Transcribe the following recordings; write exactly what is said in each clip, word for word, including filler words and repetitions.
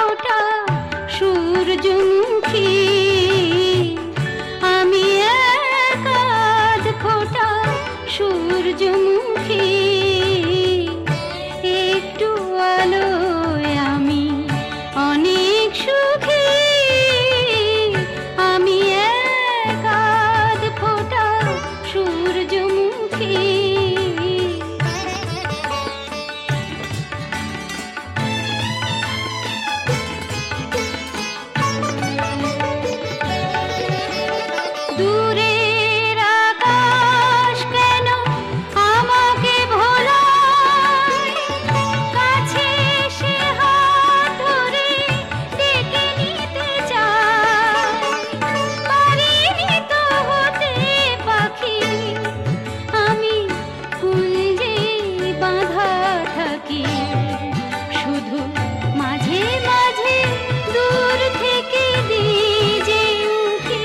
ফোঁটা সূর্যমুখী, আমি এক আধ ফোঁটা সূর্যমুখী। একটু আলোয় আমি অনেক সুখী, আমি এক আধ ফোঁটা সূর্যমুখী। দূরের আকাশ কেন আমাকে ভোলায়, কাছে এসে হাত ধরে ডেকে নিতে চায়। পারিনি তো হতে পাখি, আমি কুঞ্জে বাঁধা থাকি। শুধু মাঝে মাঝে দূর থেকে দিজে উঠি,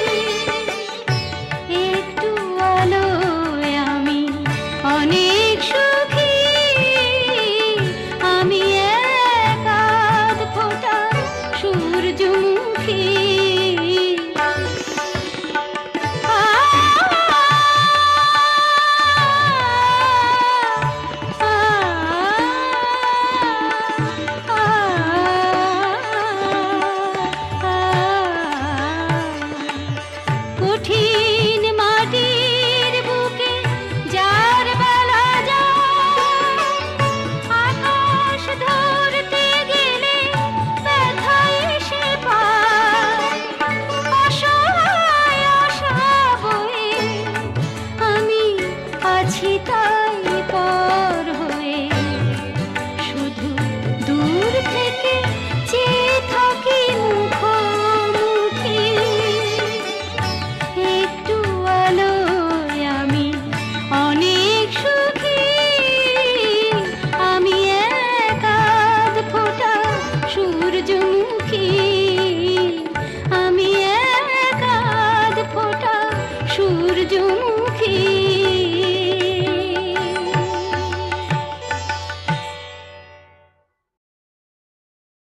একটু আলোয় আমি অনেক সুখী, আমি এক আধ ফোঁটা সূর্যমুখী। আ, আ, আ, আ, কঠিন মাটির বুকে যার বেলা যায়, আকাশ ধরতে গেলে ব্যথা এসে পায়। অসহায় আশা বয়ে আমি আছি তাই পর হয়ে, শুধু দূর থেকে চেয়ে থাকি মুখোমুখি। একটু আলোয় আমি অনেক সুখী, আমি এক আধ ফোঁটা সূর্যমুখী, আমি এক আধ ফোঁটা সূর্যমুখী।